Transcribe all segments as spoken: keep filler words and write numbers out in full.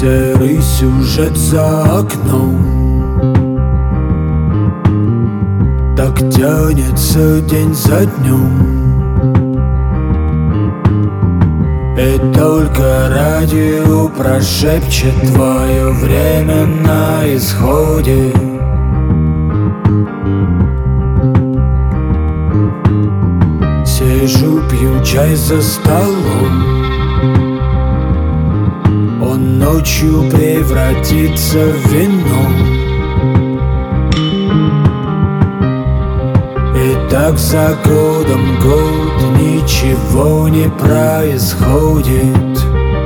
Серый сюжет за окном, так тянется день за днем. И только радио прошепчет: твое время на исходе. Сижу, пью чай за столом, он ночью превратится в вино. И так за годом год ничего не происходит.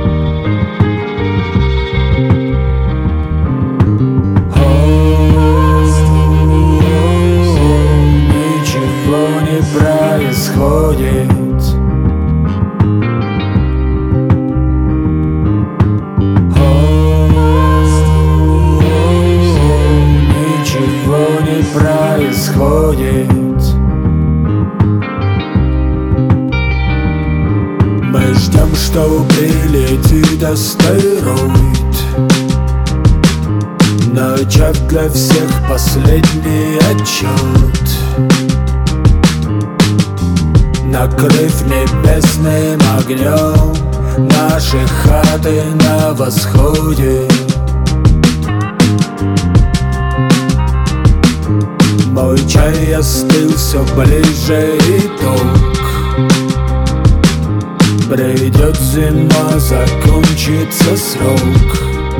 Ничего не происходит. Ничего не происходит. Мы ждем, что прилетит астероид, начав для всех последний отчет, накрыв небесным огнем наши хаты на восходе. Мой чай остыл, все ближе итог. Придет зима, закончится срок.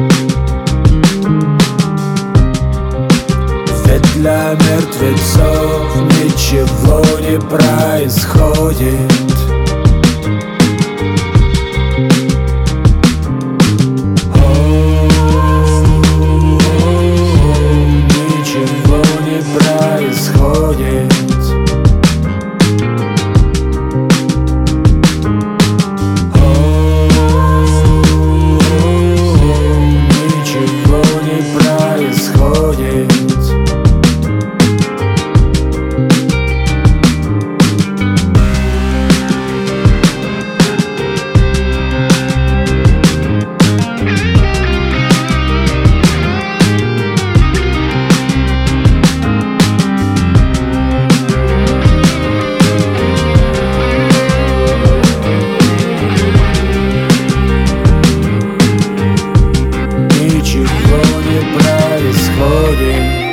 Ведь для мертвецов ничего не происходит. Ничего не происходит. Ничего не происходит.